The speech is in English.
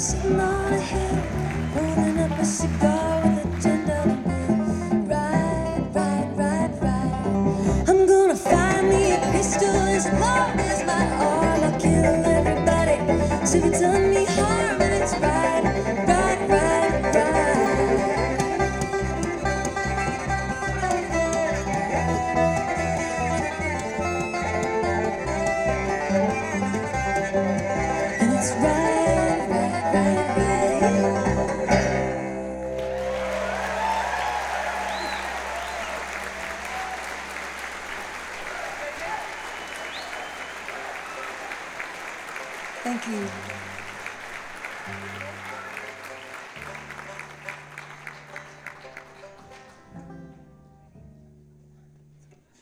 sitting on a hill, rolling up a cigar with a $10 bill. Right. I'm gonna find me a pistol as long as my arm. I'll kill everybody, so if it's done me harm, and it's right. And it's right. Thank you.